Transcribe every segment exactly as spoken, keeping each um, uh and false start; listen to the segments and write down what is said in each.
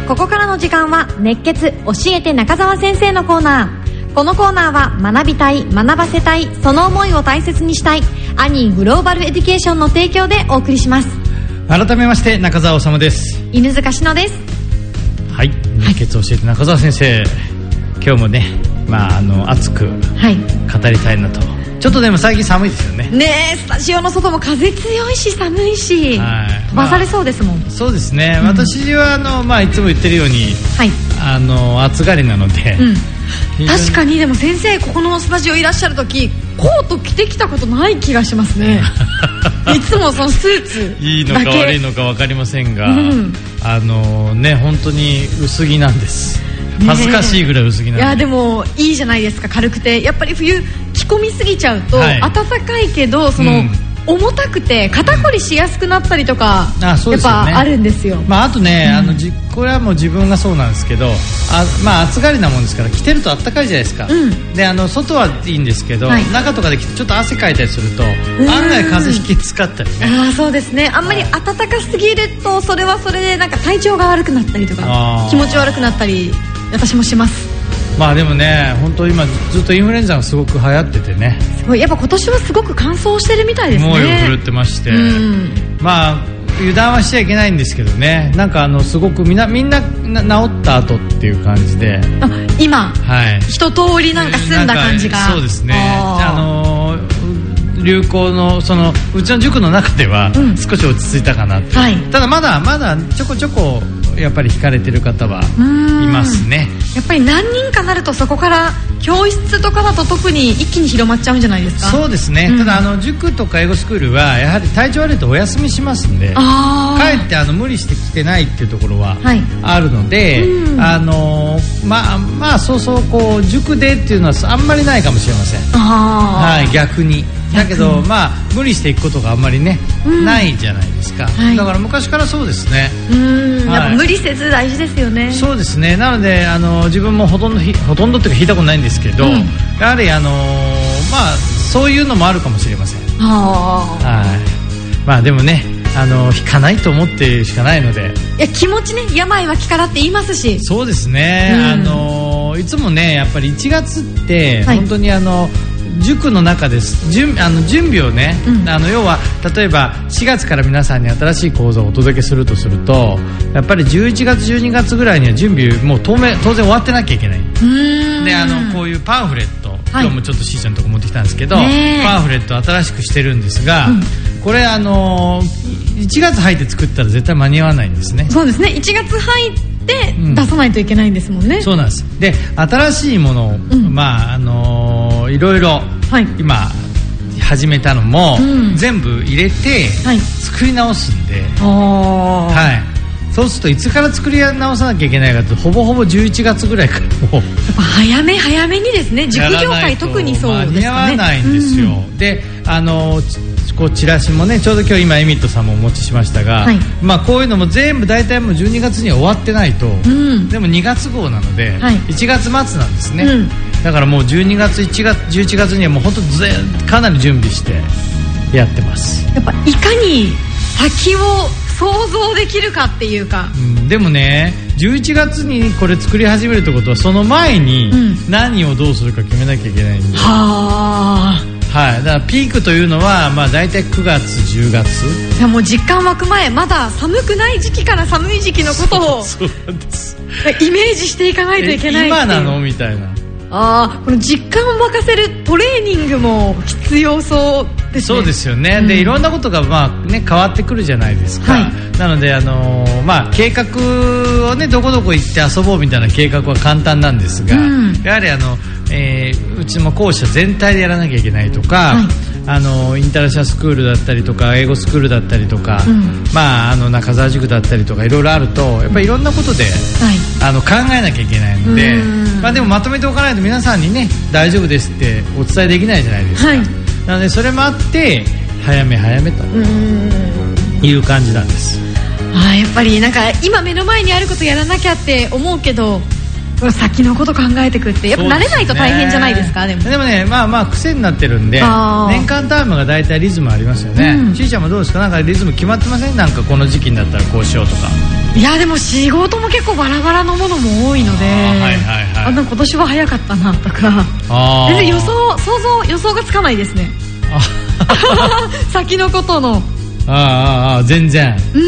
ここからの時間は熱血教えて中澤先生のコーナー。このコーナーは学びたい、学ばせたい、その思いを大切にしたいアニーグローバルエデュケーションの提供でお送りします。 改めまして中澤修です。 犬塚志乃です。 はい、熱血教えて中澤先生、今日もね、まあ、あの熱く語りたいなと、はい、ちょっとでも最近寒いですよね。 ねえ、スタジオの外も風強いし寒いし、はい、飛ばされそうですもん、まあ、 そうですね、うん、私はあの、まあ、いつも言ってるように、はい、あの暑がりなので、 うん、確かに。でも先生、ここのスタジオいらっしゃる時コート着てきたことない気がしますねいつもそのスーツだけいいのか悪いのか分かりませんが、うん、あのね、本当に薄着なんです。恥ずかしいぐらい薄着なんで、 いやでもいいじゃないですか、軽くて。やっぱり冬着込みすぎちゃうと、はい、暖かいけどその、うん、重たくて肩こりしやすくなったりとか、うん、あ、そうですよね、やっぱあるんですよ。 まあ、あとね、うん、あのじこれはもう自分がそうなんですけど、あ、まあ、暑がりなもんですから着てると暖かいじゃないですか、うん、であの外はいいんですけど、はい、中とかで着てちょっと汗かいたりすると案外風邪ひきつかったりね。 あ、そうですね、あんまり暖かすぎるとそれはそれでなんか体調が悪くなったりとか気持ち悪くなったり私もします。 まあでもね、本当今ずっとインフルエンザがすごく流行っててね、 すごいやっぱ今年はすごく乾燥してるみたいですね。 猛威を振るってまして、うん、まあ油断はしちゃいけないんですけどね、なんかあのすごくみんなみんな治った後っていう感じで、 あ、今、はい、一通りなんか済んだ感じが、 そうですね、あの流行のそのうちの塾の中では少し落ち着いたかなって、うん、はい、ただまだまだちょこちょこやっぱり惹かれてる方はいますね。 やっぱり何人かなるとそこから教室とかだと特に一気に広まっちゃうんじゃないですか。 そうですね、うん、ただあの塾とか英語スクールはやはり体調悪いとお休みしますんで、あ、かえってあの無理して来てないっていうところはあるので、はい、うん、あのまあまあそうそうこう塾でっていうのはあんまりないかもしれません。あ、はい、逆にだけど、まあ無理していくことがあんまりね、うん、ないじゃないですか、はい、だから昔からそうですね。 うん、はい、やっぱ無理せず大事ですよね。 そうですね、なのであの自分もほとんどほとんどっていうか弾いたことないんですけど、うん、やはりあのまあそういうのもあるかもしれません。あ、はい、まあでもね、あの弾かないと思っているしかないので、 いや気持ちね、病は気からって言いますし。 そうですね、うん、あのいつもねやっぱりいちがつって本当にあの、はい、塾の中です準あの準備をね、うん、あの要は例えばしがつから皆さんに新しい講座をお届けするとすると、やっぱりじゅういちがつじゅうにがつぐらいには準備もう当面当然終わってなきゃいけない。うーん、であのこういうパンフレット、はい、今日もちょっとしーちゃんのとこ持ってきたんですけど、パンフレット新しくしてるんですが、うん、これあのいちがつ入って作ったら絶対間に合わないんですね。 そうですね、いちがつ入って出さないといけないんですもんね、うん、 そうなんです。で新しいものを、うん、まああのー、いろいろ、はい、今始めたのも、うん、全部入れて、はい、作り直すんで、はい、そうするといつから作り直さなきゃいけないかと、ほぼほぼじゅういちがつぐらいからもうやっぱ早め早めにですね、塾業界特にそうですかね、間に合わないんですよ、うん、であのこうチラシもね、ちょうど今日今エミットさんもお持ちしましたが、はい、まあこういうのも全部大体もうじゅうにがつには終わってないと、うん、でもにがつ号なので、はい、いちがつ末なんですね、うん、だからもうじゅうにがついちがつじゅういちがつにはもう本当ぜかなり準備してやってます。 やっぱいかに先を想像できるかっていうか、 うん、でもねじゅういちがつにこれ作り始めるってことはその前に何をどうするか決めなきゃいけないんで、うん、はあ、はい、だからピークというのは、まあ、大体くがつじゅうがつ、 いやもう実感湧く前、まだ寒くない時期から寒い時期のことをそうなんですイメージしていかないといけない。 今なのみたいな、 あ、この実感を沸かせるトレーニングも必要そうですね。 そうですよね、うん、でいろんなことが、まあね、変わってくるじゃないですか、はい、なので、あのーまあ、計画を、ね、どこどこ行って遊ぼうみたいな計画は簡単なんですが、うん、やはりあの、えー、うちも校舎全体でやらなきゃいけないとか、はい、あのインターナショナルスクールだったりとか英語スクールだったりとか、うん、まあ、あの中澤塾だったりとかいろいろあるとやっぱりいろんなことで、はい、あの考えなきゃいけないので、まあ、でもまとめておかないと皆さんにね大丈夫ですってお伝えできないじゃないですか、はい、なのでそれもあって早め早めという感じなんです。 あ、やっぱりなんか今目の前にあることやらなきゃって思うけど先のこと考えてくってやっぱ慣れないと大変じゃないですか。でもでもね、まあまあ癖になってるんで、年間タームが大体リズムありますよね、うん、しーちゃんもどうですか、なんかリズム決まってません？なんかこの時期になったらこうしようとか。 いやでも仕事も結構バラバラのものも多いので、あ、はいはいはい、あ、今年は早かったなとか、あ、全然予想想像予想がつかないですね。先のことのあああ全然、うん、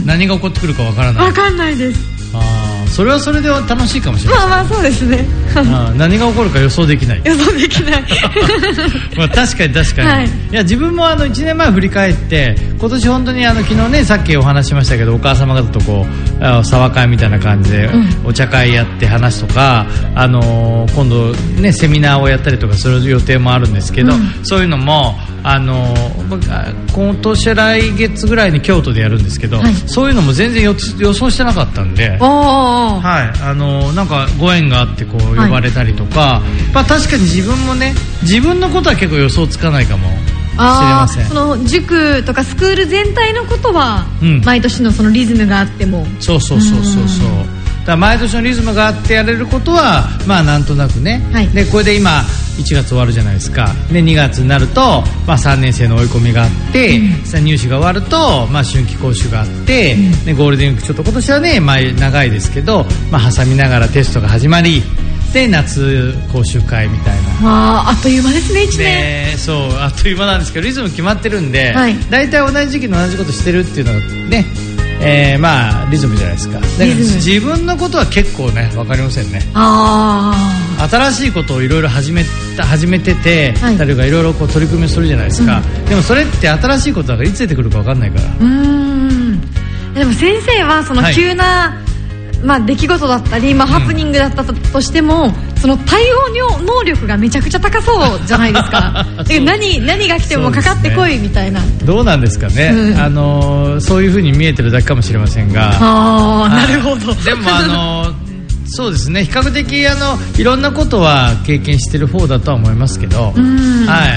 何が起こってくるかわからない。 わかんないです。 あ、それはそれで楽しいかもしれない。 まあまあそうですね。 あ、何が起こるか予想できない。 予想できない。 まあ確かに確かに、はい、いや自分もあのいちねんまえ振り返って今年本当にあの昨日ねさっきお話しましたけどお母様方とこう沢会みたいな感じでお茶会やって話とか、うん、あのー、今度ねセミナーをやったりとかする予定もあるんですけど、うん、そういうのもあの今年来月ぐらいに京都でやるんですけど、はい、そういうのも全然予想してなかったんで、はい、あのなんかご縁があってこう呼ばれたりとか、はい、まあ、確かに自分もね自分のことは結構予想つかないかもしれません。 その塾とかスクール全体のことは、うん、毎年のそのリズムがあっても、 そうそうそうそうそう、だから毎年のリズムがあってやれることはまあなんとなくね、はい、でこれで今いちがつ終わるじゃないですか。でにがつになると、まあ、さんねん生の追い込みがあって、うん、入試が終わると、まあ、春季講習があって、うん、でゴールデンウィークちょっと今年はね、まあ、長いですけど、まあ、挟みながらテストが始まりで夏講習会みたいな、 まあ、あっという間ですねいちねん。 でそうあっという間なんですけどリズム決まってるんで、はい、大体同じ時期の同じことしてるっていうのがね、えー、まあリズムじゃないですか。だから自分のことは結構ね分かりませんね。あ新しいことをいろいろ始めた始めてて、はい、誰かいろいろこう取り組みをするじゃないですか、うん、でもそれって新しいことだからいつ出てくるか分かんないから。うーんでも先生はその急な、はい、まあ、出来事だったり、まあ、ハプニングだったとしても、うん、その対応能力がめちゃくちゃ高そうじゃないですか。で何, 何が来てもかかってこいみたいな、ね、 どうなんですかね、うん、あのそういう風に見えてるだけかもしれませんが、 あなるほど。 でもあのそうですね、比較的あのいろんなことは経験してる方だとは思いますけど、はい、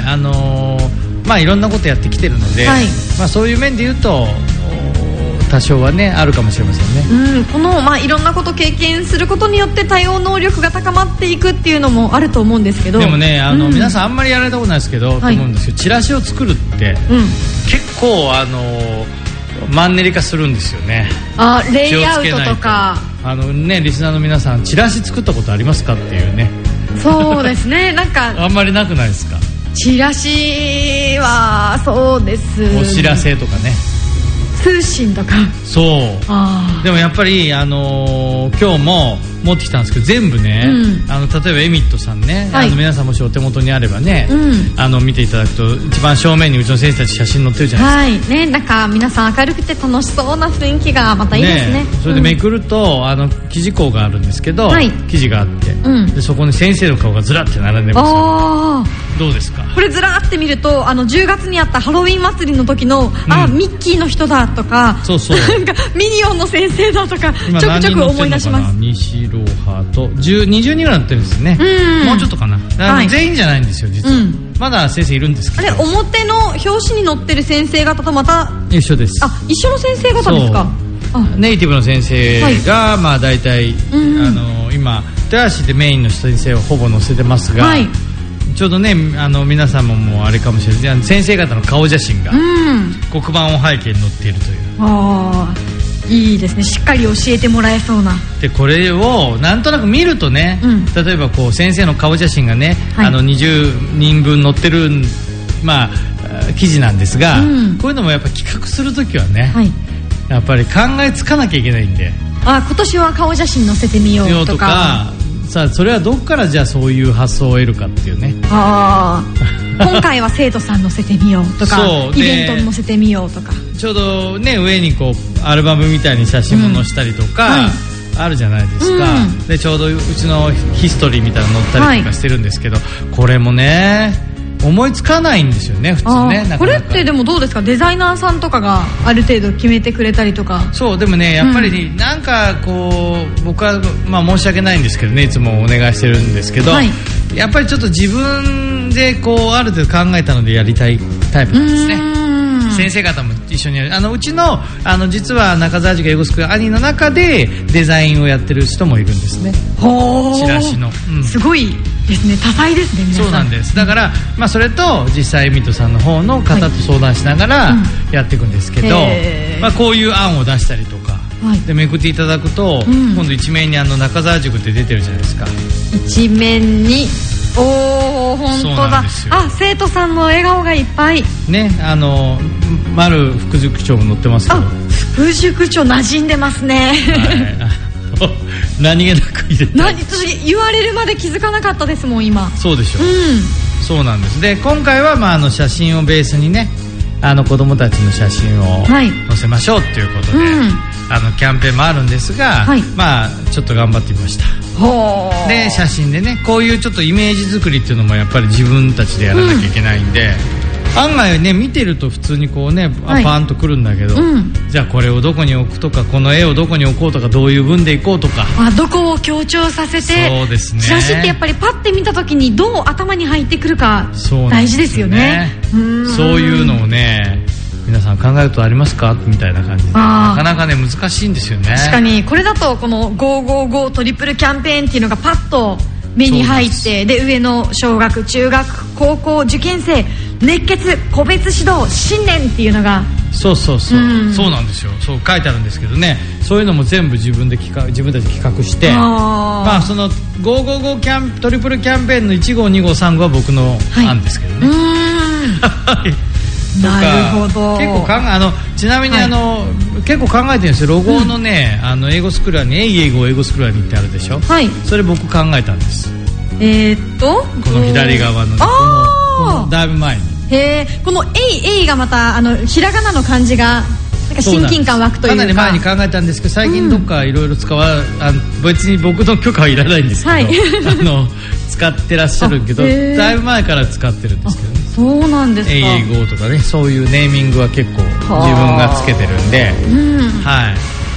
あのまあ、いろんなことやってきてるので、はい、まあ、そういう面で言うと多少はねあるかもしれませんね。うん、この、まあ、いろんなことを経験することによって対応能力が高まっていくっていうのもあると思うんですけど、 でもねあの、うん、皆さんあんまりやられたことないですけど、はい、と思うんですけどチラシを作るって、うん、結構あのマンネリ化するんですよね。 あレイアウトとかあの、ね、リスナーの皆さんチラシ作ったことありますかっていうね。 そうですねなんかあんまりなくないですか。 チラシはそうです、 お知らせとかね通信とか。 そうあでもやっぱり、あのー、今日も持ってきたんですけど全部ね、うん、あの例えばエミットさんね、はい、あの皆さんもしお手元にあればね、うん、あの見ていただくと一番正面にうちの先生たち写真載ってるじゃないですか、はいね、なんか皆さん明るくて楽しそうな雰囲気がまたいいですね。ねそれでめくると、うん、あの記事項があるんですけど、はい、記事があって、うん、でそこに先生の顔がずらって並んでます、ね、あどうですかこれずらって見るとあのじゅうがつにあったハロウィン祭りの時の、うん、あミッキーの人だとかそうそうなんかミニオンの先生だとかちょくちょく思い出します。 西ロハとにじゅうにぐらいになってるんですね。うんもうちょっとかな、はい、全員じゃないんですよ実は、うん、まだ先生いるんですけど、 あれ表の表紙に載ってる先生方とまた一緒です。 あ一緒の先生方ですか。 ネイティブの先生が、はい、まあ大体、うん、あの今豊橋でメインの先生をほぼ載せてますが、はい、ちょうどねあの皆さんももうあれかもしれない先生方の顔写真が、うん、黒板を背景に載っているという。あいいですねしっかり教えてもらえそうな。 でこれをなんとなく見るとね、うん、例えばこう先生の顔写真がね、はい、あのにじゅうにんぶん載ってる、まあ、記事なんですが、うん、こういうのもやっぱ企画するときはね、はい、やっぱり考えつかなきゃいけないんで、 あ今年は顔写真載せてみようとか、とかさあそれはどこからじゃあそういう発想を得るかっていうね。あ今回は生徒さん載せてみようとかイベントに載せてみようとかちょうどね上にこうアルバムみたいに写真も載せたりとか、うんはい、あるじゃないですか、うん、でちょうどうちのヒストリーみたいなの載ったりとかしてるんですけど、はい、これもね思いつかないんですよね普通ね。なかなかこれってでもどうですかデザイナーさんとかがある程度決めてくれたりとか。 そうでもねやっぱり、ねうん、なんかこう僕は、まあ、申し訳ないんですけどねいつもお願いしてるんですけど、はい、やっぱりちょっと自分でこうある程度考えたのでやりたいタイプなんですね。 先生方も一緒にやる、あのうちのあの実は中澤塾英語スクール兄の中でデザインをやってる人もいるんですね。 ほー、 チラシの、うん、 すごいですね、多彩ですね皆さん。 そうなんです。だから、まあ、それと実際ミトさんの方の方と相談しながらやっていくんですけど、はい、まあ、こういう案を出したりとか、はい、でめくっていただくと、うん、今度一面にあの中澤塾って出てるじゃないですか。 一面におー、本当だ。あ、生徒さんの笑顔がいっぱいね。あの丸副塾長も載ってますけど、 副塾長馴染んでますね、 はい、何気なく入れて、 何言われるまで気づかなかったですもん今。 そうでしょう、 うん、 そうなんです。で今回は、まあ、あの写真をベースにね、あの子供たちの写真を載せましょうということで、はい、うん、あのキャンペーンもあるんですが、はい、まあちょっと頑張ってみました。で写真でね、こういうちょっとイメージ作りっていうのもやっぱり自分たちでやらなきゃいけないんで、うん、案外ね見てると普通にこうね、はい、パーンとくるんだけど、うん、じゃあこれをどこに置くとか、この絵をどこに置こうとか、どういう文でいこうとか、 あ、どこを強調させて、 そうですね、 チラシってやっぱりパッて見た時にどう頭に入ってくるか大事ですよね。 そうなんですよね。そういうのをね皆さん考えるとありますかみたいな感じで、なかなかね難しいんですよね。 確かにこれだとこのごーごーごートリプルキャンペーンっていうのがパッと目に入って、で上の小学中学高校受験生熱血個別指導信念っていうのが、 そうそうそう、うん、そうなんですよ。そう書いてあるんですけどね、そういうのも全部自分で企画自分たちで企画して、あ、まあそのごーごーごーキャントリプルキャンペーンのいち号に号さん号は僕の案ですけどね、はい、うーんなるほど。 結構考えあのちなみにあの、はい、結構考えてるんですよ。ロゴのね、うん、あの英語スクールに英英語英語スクールにってあるでしょ、はい、それ僕考えたんです。 えー、っとこの左側の、ね、この、このだいぶ前に、 へー、このエイエイがまたあのひらがなの漢字がなんか親近感湧くというか、 かなり前に考えたんですけど、最近どっかいろいろ使わ、うん、あ別に僕の許可はいらないんですけど、はい、あの使ってらっしゃるけどだいぶ前から使ってるんですけどね。 そうなんですか。 英語とかね、そういうネーミングは結構自分がつけてるんで、うん、はい、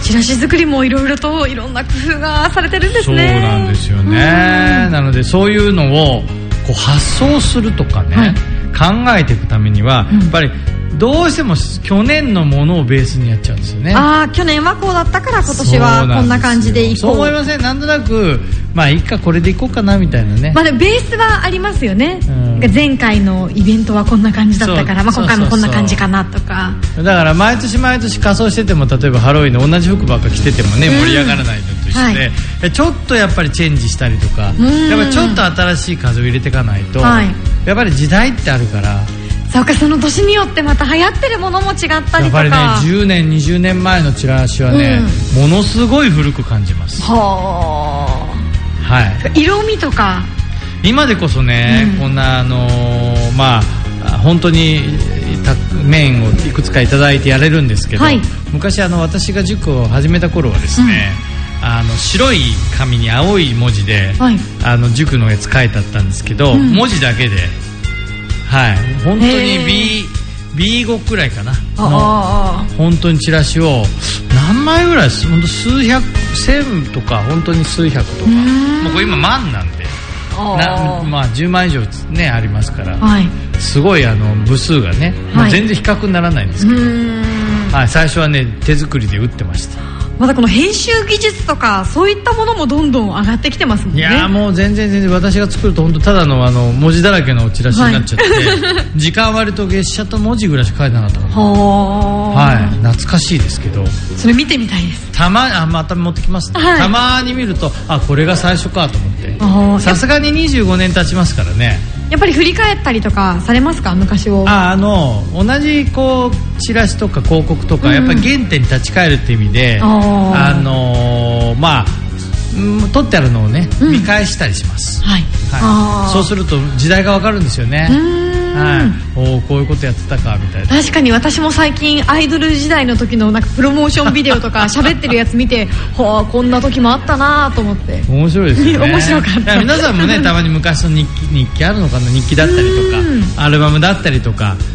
チラシ作りもいろいろといろんな工夫がされてるんですね。 そうなんですよね、うん、なのでそういうのをこう発想するとかね、はい、考えていくためには、うん、やっぱりどうしても去年のものをベースにやっちゃうんですよね。 ああ、去年はこうだったから今年はこんな感じでいこう。 そう思いません？なんとなくまあいいかこれでいこうかなみたいなね。 まあでベースはありますよね、うん、前回のイベントはこんな感じだったから、まあ、今回もこんな感じかなとか。 だから毎年毎年仮装してても、例えばハロウィンの同じ服ばっか着ててもね、盛り上がらないのと一緒で、はい、ちょっとやっぱりチェンジしたりとか、やっぱりちょっと新しい風を入れていかないと、はい、やっぱり時代ってあるから。 そうか、その年によってまた流行ってるものも違ったりとか。やっぱりね、じゅうねんにじゅうねんまえのチラシはね、うん、ものすごい古く感じます。はあ、はい、 色味とか今でこそね、うん、こんなあのー、まあ本当に面をいくつかいただいてやれるんですけど、はい、昔あの私が塾を始めた頃はですね、うん、あの白い紙に青い文字で、はい、あの塾のやつ書いてあったんですけど、うん、文字だけで、はい、本当に Bビーご くらいかなの本当にチラシを何枚ぐらいです、本当数百千とか本当に数百とか、もうこれ今万なんでな、まあ、じゅうまん以上、ね、ありますから、はい、すごいあの部数がね、はい、全然比較にならないんですけど、はい、最初はね手作りで打ってました。 まだこの編集技術とかそういったものもどんどん上がってきてますもんね。 いやもう全然全然私が作ると本当ただのあの文字だらけのチラシになっちゃって、はい、時間割と月謝と文字ぐらいしか書いてなかったから、はい、懐かしいですけど、 それ見てみたいです。 たまあまた持ってきますね、はい、たまに見るとあこれが最初かと思って、さすがににじゅうごねん経ちますからね。 やっぱり振り返ったりとかされますか、昔を。 ああの同じこうチラシとか広告とか、うん、やっぱり原点に立ち返るって意味で、あのー、まあ撮ってあるのをね、うん、見返したりします、はいはい、そうすると時代がわかるんですよね。はい、おこういうことやってたかみたいな。 確かに私も最近アイドル時代の時のなんかプロモーションビデオとか喋ってるやつ見てはあこんな時もあったなと思って。 面白いですよね。 面白かった。 皆さんもねたまに昔の日記日記あるのかな、日記だったりとかアルバムだったりとか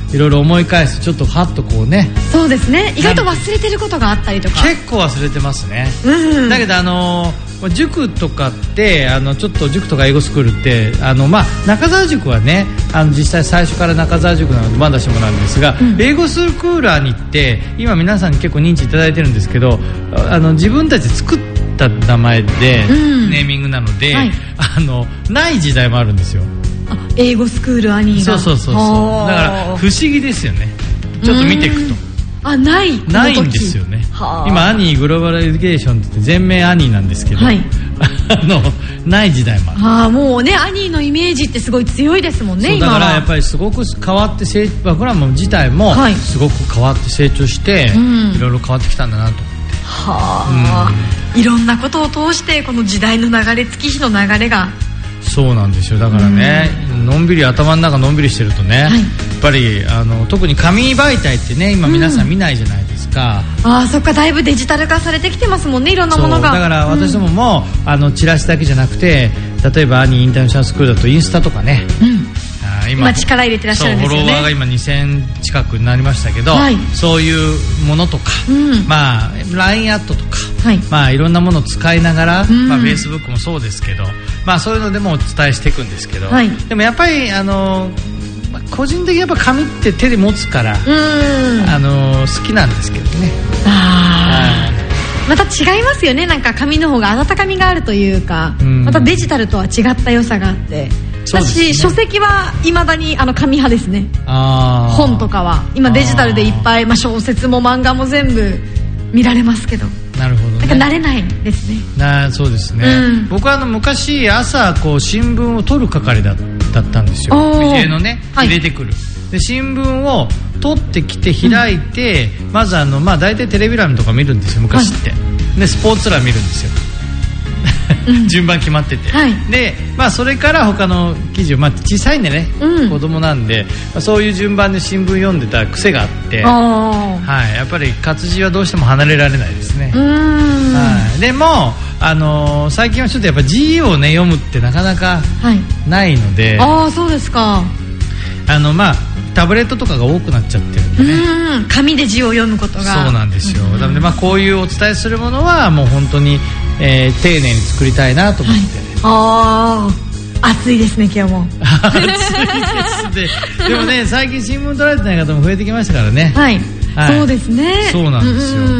いろいろ思い返すとちょっとハッとこうね。 そうですね、意外と忘れてることがあったりとか。 結構忘れてますね、うん、だけどあの塾とかってあのちょっと塾とか英語スクールってあの、まあ、中澤塾はねあの実際最初から中澤塾なのでまだしもなんですが、うん、英語スクーラーにって今皆さんに結構認知いただいてるんですけどあの自分たちで作った名前で、うん、ネーミングなので、はい、あのない時代もあるんですよ。 英語スクールアニーがそうそうそうそうだから不思議ですよね。ちょっと見ていくとあないないんですよね。今アニーグローバルエデュケーションって言って全名アニーなんですけど、はい、あのない時代もある。 あもうねアニーのイメージってすごい強いですもんね。 そうだからやっぱりすごく変わって成バクラム自体もすごく変わって成長して、はい、いろいろ変わってきたんだなと思って、 はあ、うん、いろんなことを通してこの時代の流れ月日の流れがそうなんですよ。だからね、うん、のんびり頭の中のんびりしてるとね、はい、やっぱりあの特に紙媒体ってね今皆さん見ないじゃないですか、 うん、あそっかだいぶデジタル化されてきてますもんねいろんなものが。 だから私どもも、うん、あのチラシだけじゃなくて例えばアニーインターナショナルスクールだとインスタとかね、うん今力入れてらっしゃるんですよね。 フォロワーが今にせん近くになりましたけど、はい、そういうものとか、うん、まあ ライン アットとか、はい、まあいろんなものを使いながら、うんまあ、Facebook もそうですけど、まあそういうのでもお伝えしていくんですけど、はい、でもやっぱりあの個人的にやっぱ紙って手で持つから、うん、あの好きなんですけどね。 あまた違いますよね。なんか紙の方が温かみがあるというか、うん、またデジタルとは違った良さがあって。私、ね、書籍はいまだにあの紙派ですね。あ本とかは今デジタルでいっぱい、まあ、小説も漫画も全部見られますけど。 なるほどね。 なんか慣れないですね。 なそうですね、うん、僕はあの昔朝こう新聞を取る係だだったんですよ。家のね入れてくる、はい、で新聞を取ってきて開いて、うん、まずあの、まあ、大体テレビ欄とか見るんですよ昔って、はい、でスポーツ欄見るんですよ順番決まってて、はい、で、まあ、それから他の記事を、まあ、小さいんでね、うん、子供なんで、まあ、そういう順番で新聞読んでた癖があって、はい、やっぱり活字はどうしても離れられないですね。はい、でも、あのー、最近はちょっとやっぱ字を、ね、読むってなかなかないので、 はい、あそうですか。 あの、まあ、タブレットとかが多くなっちゃってるんでね、 うん紙で字を読むことがそうなんですよ。なので、まあ、こういうお伝えするものはもう本当に、えー、丁寧に作りたいなと思って、ねはい、ああ暑いですね今日も暑いですね。でもね最近新聞取られてない方も増えてきましたからね。 はい、はい、そうですね。 そうなんですよ、うんうん、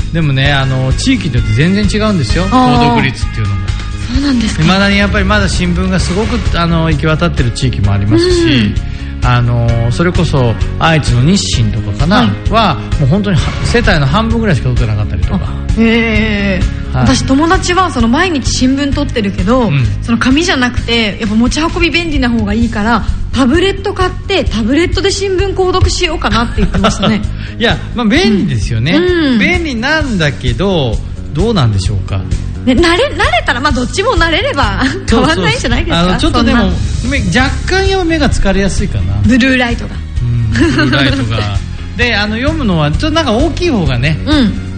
でもねあの地域によって全然違うんですよ購読率っていうのも。 そうなんですか。 未だにやっぱりまだ新聞がすごくあの行き渡ってる地域もありますし、うんあのそれこそ愛知の日清とかかな、はい、はもう本当に世帯の半分ぐらいしか取ってなかったりとか。 へえ、はい、私友達はその毎日新聞取ってるけど、うん、その紙じゃなくてやっぱ持ち運び便利な方がいいからタブレット買ってタブレットで新聞購読しようかなって言ってましたね。 いや、まあ、便利ですよね、うん、便利なんだけどどうなんでしょうかね、慣れ、慣れたら、まあ、どっちも慣れれば変わらないんじゃないですか。 あのちょっとでも若干や目が疲れやすいかなブルーライトが、 うん、ブルーライトがであの読むのはちょっとなんか大きい方がね、うん、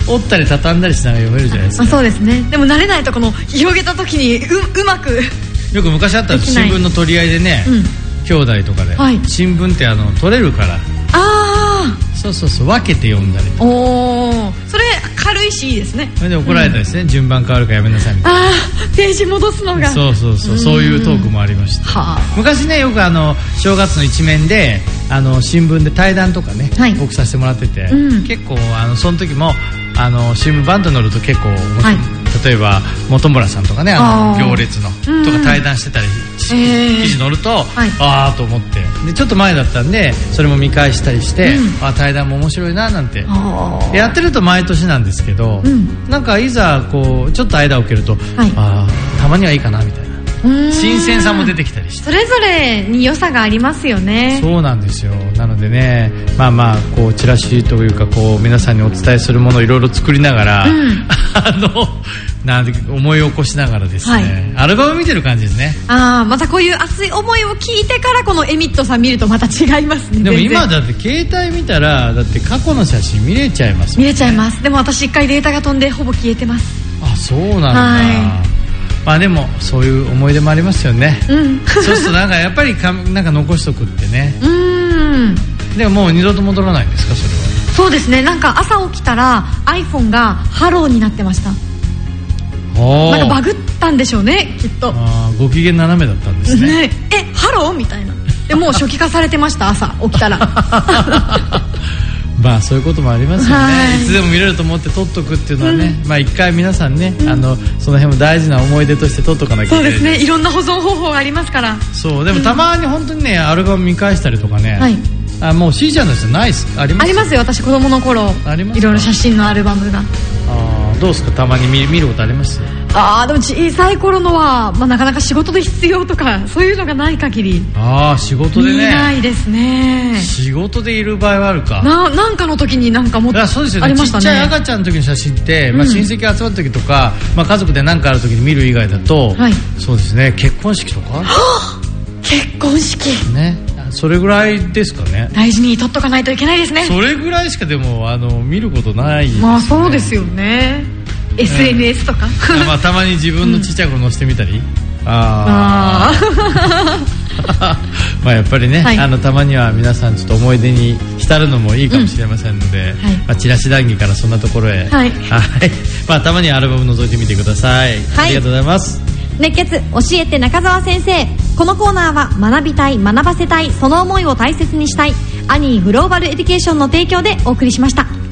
折ったり畳んだりしながら読めるじゃないですか。 あそうですね。でも慣れないとこの広げた時に う, うまくよく昔あった新聞の取り合いでね、うん、兄弟とかで、はい、新聞ってあの取れるからああそうそうそう分けて読んだりとか。 おそれ軽いしいいですね。 それで怒られたりですね、うん、順番変わるからやめなさいみたいな。 あページ戻すのがそうそうそうそういうトークもありました。はあ、昔ねよくあの正月の一面であの新聞で対談とかね、はい、僕させてもらってて、うん、結構あのその時もあの新聞バンと乗ると結構、はい、例えば本村さんとかねあの行列のとか対談してたり、えー、記事乗ると、はい、ああと思ってでちょっと前だったんでそれも見返したりして、うん、あ対談も面白いななんてやってると毎年なんですけど、うん、なんかいざこうちょっと間を空けると、はい、あたまにはいいかなみたいな新鮮さも出てきたりしてそれぞれに良さがありますよね。 そうなんですよ。なのでねまあまあこうチラシというかこう皆さんにお伝えするものをいろいろ作りながら、うん、あのなんで思い起こしながらですね、はい、アルバム見てる感じですね。 あまたこういう熱い思いを聞いてからこのエミットさん見るとまた違いますね。 でも今だって携帯見たらだって過去の写真見れちゃいますもんね。 見れちゃいます。でも私一回データが飛んでほぼ消えてます。 あそうなんだ、はいまあでもそういう思い出もありますよね、うん、そうするとなんかやっぱりかなんか残しとくってねうんでももう二度と戻らないんですか、それは。 そうですね、なんか朝起きたら iPhone がハローになってました。なんかバグったんでしょうね、きっと。 あ、ご機嫌斜めだったんですね。 ね、え、ハローみたいな。でもう初期化されてました、朝起きたら。 まあそういうこともありますよね。いつでも見れると思って撮っとくっていうのはね、うん、まあ一回皆さんね、うん、あのその辺も大事な思い出として撮っとかなきゃいけない。そうですね、いろんな保存方法がありますから。そう、でもたまに本当にね、アルバム見返したりとかね、はい、あ、もうしーちゃんの人ないっすか？あります？ありますよ、私子供の頃あります、いろいろ写真のアルバムが。あ、どうですか、たまに 見, 見ることあります？ああ、でも小さい頃のは、まあ、なかなか仕事で必要とかそういうのがない限り、ああ、仕事でね、見ないですね。仕事でいる場合はあるかな。なんかの時になんかもっとありましたね。ちっちゃい赤ちゃんの時の写真って、まあ、親戚集まった時とか、まあ、家族で何かある時に見る以外だと、はい、そうですね、結婚式とか結婚式ね、それぐらいですかね。大事に取っとかないといけないですね。それぐらいしかでもあの見ることないですね。まあそうですよね。エスエヌエス とか、うん、まあたまに自分のちっちゃい子載せてみたり、うん、ああまあやっぱりね、はい、あのたまには皆さんちょっと思い出に浸るのもいいかもしれませんので、うん、はい、まあ、チラシ談義からそんなところへ、はい、はい、まあたまにはアルバム覗いてみてください、はい、ありがとうございます。熱血教えて中澤先生。このコーナーは学びたい、学ばせたい、その思いを大切にしたいアニーグローバルエデュケーションの提供でお送りしました。